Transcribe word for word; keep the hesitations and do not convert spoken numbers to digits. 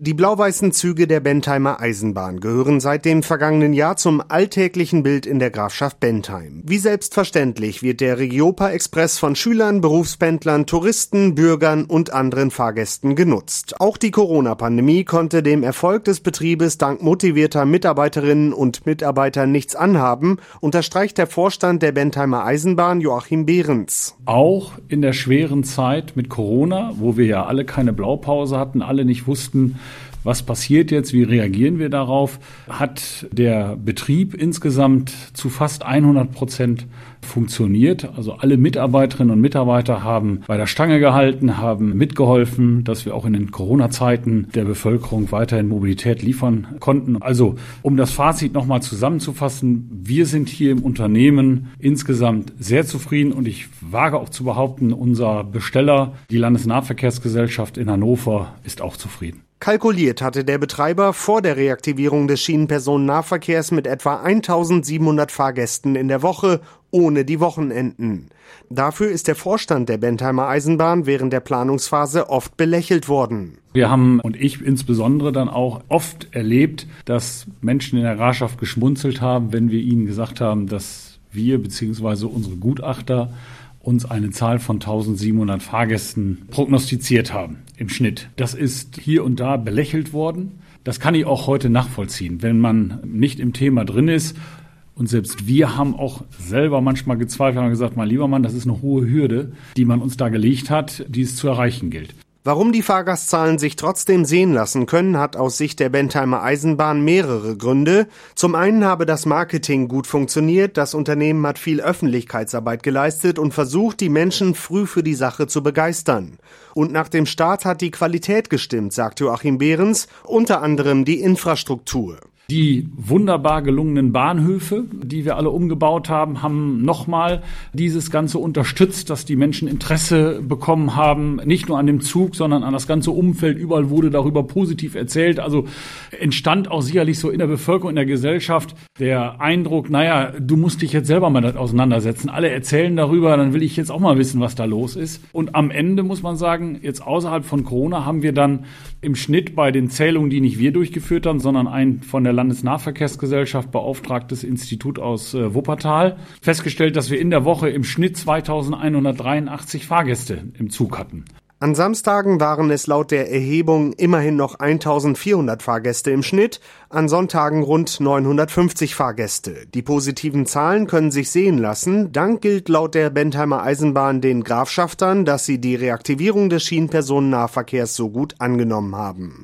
Die blau-weißen Züge der Bentheimer Eisenbahn gehören seit dem vergangenen Jahr zum alltäglichen Bild in der Grafschaft Bentheim. Wie selbstverständlich wird der Regiopa-Express von Schülern, Berufspendlern, Touristen, Bürgern und anderen Fahrgästen genutzt. Auch die Corona-Pandemie konnte dem Erfolg des Betriebes dank motivierter Mitarbeiterinnen und Mitarbeiter nichts anhaben, unterstreicht der Vorstand der Bentheimer Eisenbahn Joachim Behrens. Auch in der schweren Zeit mit Corona, wo wir ja alle keine Blaupause hatten, alle nicht wussten, was passiert jetzt, wie reagieren wir darauf, hat der Betrieb insgesamt zu fast hundert Prozent funktioniert. Also alle Mitarbeiterinnen und Mitarbeiter haben bei der Stange gehalten, haben mitgeholfen, dass wir auch in den Corona-Zeiten der Bevölkerung weiterhin Mobilität liefern konnten. Also um das Fazit nochmal zusammenzufassen, wir sind hier im Unternehmen insgesamt sehr zufrieden und ich wage auch zu behaupten, unser Besteller, die Landesnahverkehrsgesellschaft in Hannover, ist auch zufrieden. Kalkuliert hatte der Betreiber vor der Reaktivierung des Schienenpersonennahverkehrs mit etwa eintausendsiebenhundert Fahrgästen in der Woche, ohne die Wochenenden. Dafür ist der Vorstand der Bentheimer Eisenbahn während der Planungsphase oft belächelt worden. Wir haben, und ich insbesondere, dann auch oft erlebt, dass Menschen in der Grafschaft geschmunzelt haben, wenn wir ihnen gesagt haben, dass wir bzw. unsere Gutachter uns eine Zahl von eintausendsiebenhundert Fahrgästen prognostiziert haben im Schnitt. Das ist hier und da belächelt worden. Das kann ich auch heute nachvollziehen, wenn man nicht im Thema drin ist. Und selbst wir haben auch selber manchmal gezweifelt und gesagt, mein lieber Mann, das ist eine hohe Hürde, die man uns da gelegt hat, die es zu erreichen gilt. Warum die Fahrgastzahlen sich trotzdem sehen lassen können, hat aus Sicht der Bentheimer Eisenbahn mehrere Gründe. Zum einen habe das Marketing gut funktioniert, das Unternehmen hat viel Öffentlichkeitsarbeit geleistet und versucht, die Menschen früh für die Sache zu begeistern. Und nach dem Start hat die Qualität gestimmt, sagt Joachim Behrens, unter anderem die Infrastruktur. Die wunderbar gelungenen Bahnhöfe, die wir alle umgebaut haben, haben nochmal dieses Ganze unterstützt, dass die Menschen Interesse bekommen haben, nicht nur an dem Zug, sondern an das ganze Umfeld. Überall wurde darüber positiv erzählt. Also entstand auch sicherlich so in der Bevölkerung, in der Gesellschaft der Eindruck, naja, du musst dich jetzt selber mal damit auseinandersetzen. Alle erzählen darüber, dann will ich jetzt auch mal wissen, was da los ist. Und am Ende muss man sagen, jetzt außerhalb von Corona haben wir dann im Schnitt bei den Zählungen, die nicht wir durchgeführt haben, sondern ein von der Landesnahverkehrsgesellschaft beauftragtes Institut aus äh, Wuppertal, festgestellt, dass wir in der Woche im Schnitt zweitausendeinhundertdreiundachtzig Fahrgäste im Zug hatten. An Samstagen waren es laut der Erhebung immerhin noch eintausendvierhundert Fahrgäste im Schnitt, an Sonntagen rund neunhundertfünfzig Fahrgäste. Die positiven Zahlen können sich sehen lassen. Dank gilt laut der Bentheimer Eisenbahn den Grafschaftern, dass sie die Reaktivierung des Schienenpersonennahverkehrs so gut angenommen haben.